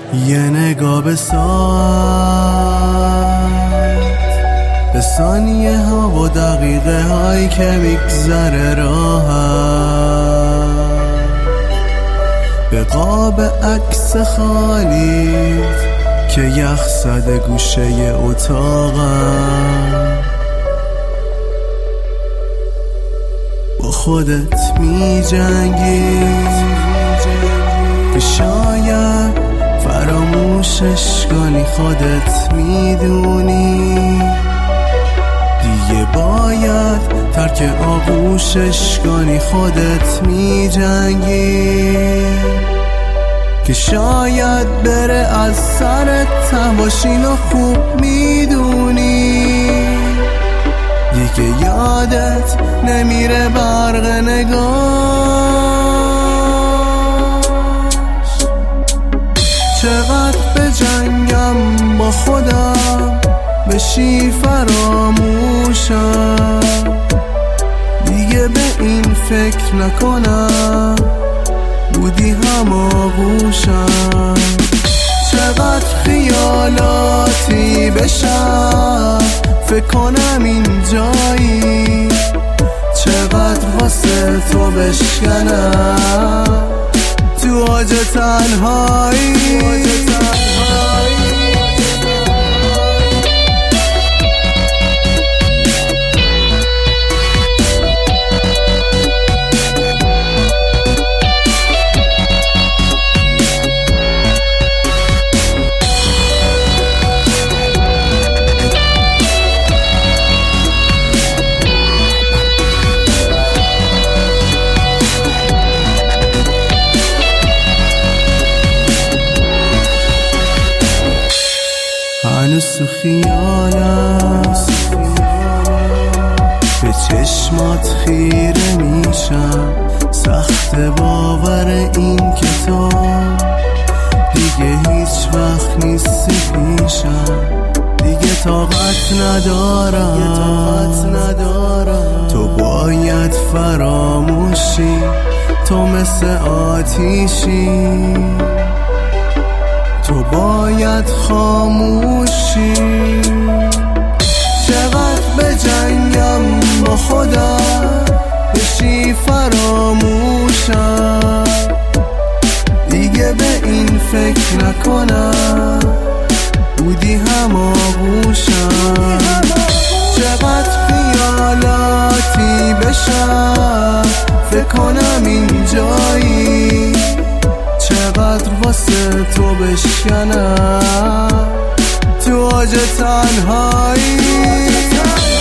یه نگاه به ساعت، به ثانیه ها و دقیقه هایی که میگذره راحت، به قاب عکس خالیت که یخ زده گوشه اتاقم. با خودت می جنگی که شاید فراموشش کنی، خودت میدونی دیگه باید ترک آغوشش کنی، خودت می جنگی که شاید بره از سرت تباشین و خوب میدونی دیگه یادت نمیره برق نگاش. چقدر به جنگم با خودم بشی فراموشم، دیگه به این فکر نکنم بودی هماغوشم. چقدر خیالاتی بشم فکر کنم این جایی، چقدر واسه تو بشکنم تو اوج تنهایی. هنوز تو خیالم به چشمات خیره میشم، سخت باور این که تو دیگه هیچ وقت نیستی پیشم، دیگه طاقت ندارم تو باید فراموشی، تو مثل آتیشی تو باید خاموشی. چقدر به جنگم با خودم بشی فراموشم، دیگه به این فکر نکنم بودی هماغوشم. چقدر خیالاتی بشم فکر کنم این جایی، چقدر واسه تو بشکنم تو اوج تنهایی.